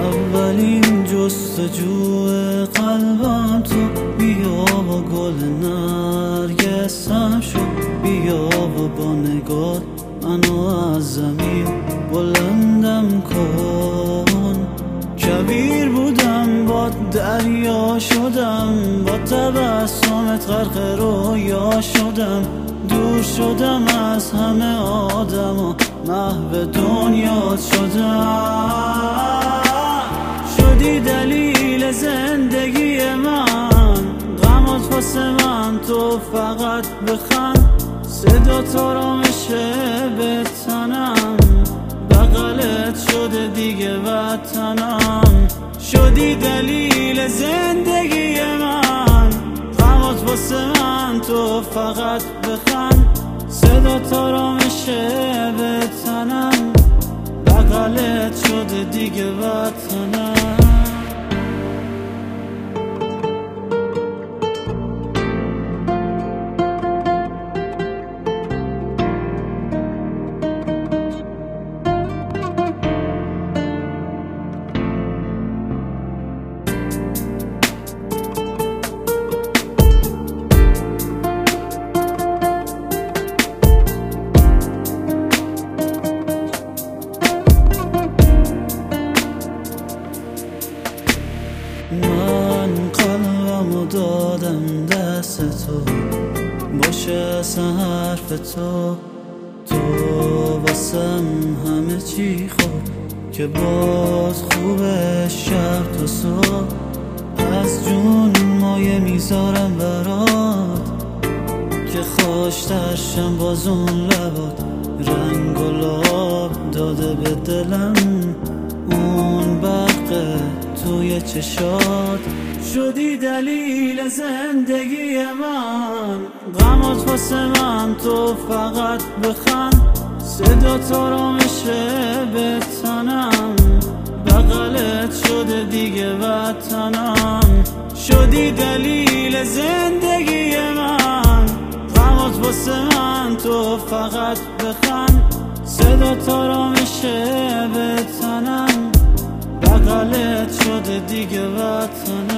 اولین جستجوی قلبم تو، بیا و گل نرگسم شو، بیا و با نگاه منو از زمین بلندم کن. کویر بودم با دریا شدم، با تبسمت غرق رویا شدم، دور شدم از همه آدم و محو دنیا شدم. شدی دلیل زندگی من، غمات واسه من تو فقط بخند، صدا آرامشه به تنم، بغلت شده دیگه وطنم. شدی دلیل زندگی من، غمات واسه من تو فقط بخند، صدا آرامشه به تنم، بغلت شده دیگه وطنم. من قلبمو دادم دست تو، باشه اصلا حرف تو، تو واسم همه چی خوب که باز خوبه شب تا صبح. از جون مایه میذارم برات که خوشترشم باز اون لبات، رنگ گلاب داده به دلم اون برق توی چشات. شدی دلیل زندگی من، غمات واسه من تو فقط بخند، صدا آرامشه به تنم، بغلت شده دیگه وطنم. شدی دلیل زندگی من، غمات واسه من تو فقط بخند، صدا آرامشه به تنم، بغلت شده دیگه وطنم.